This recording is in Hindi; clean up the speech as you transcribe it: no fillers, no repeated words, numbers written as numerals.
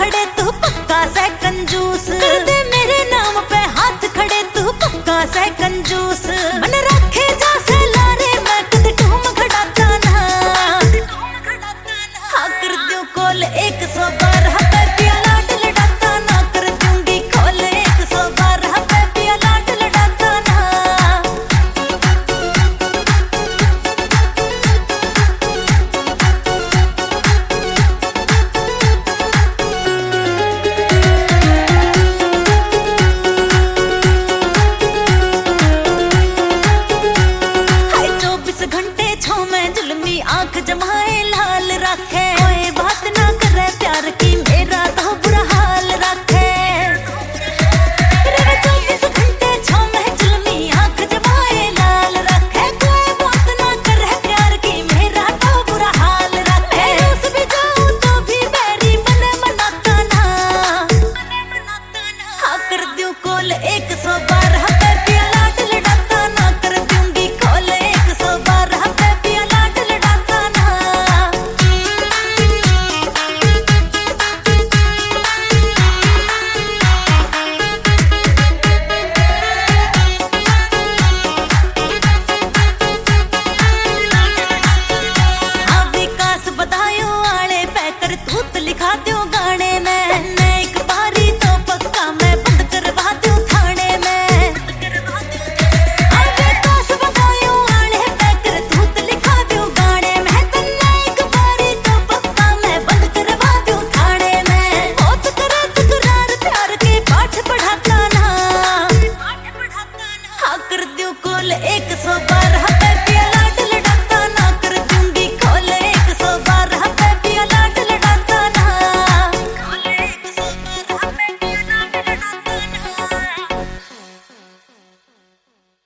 खड़े तू पक्का से कंजूस, कर दे मेरे नाम पे हाथ खड़े तू पक्का से कंजूस। मन रखे जा से लारे मैं कद ठूम खड़ाता ना, हाँ कर दूं कॉल 112 पे पिया लाड लड़ाता ना, कर दूंगी कॉल 112 पे पिया लाड लड़ाता ना। जुल्मी आंख जमाए लाल रखे, कोई बात ना करे प्यार की मेरा तो बुरा हाल रखे। 24 घंटे छो में जुल्मी आंख जमाए लाल रखे, कोई बात ना करे प्यार की मेरा तो बुरा हाल रखे। रूस भी जाऊं तो भी बैरी मने मनाता ना, हाँ कर दूं कॉल 112 पे पिया लाड लड़ाता ना, कर दूंगी कॉल 112 पे पिया लाड लड़ाता ना। हाँ विकास बधायो आले पैकर तूत लिखा दूं गाने में, एक बारी तो पक्का मैं बंद करवा दूं थाने में। हाँ विकास बधायो आले पैकर तूत लिखा दूं गाने में, एक बारी तो पक्का मैं बंद करवा दूं थाने में। बहुत करे तकरार प्यार के पाठ पढ़ाता ना, हाँ कर दूं कॉल 112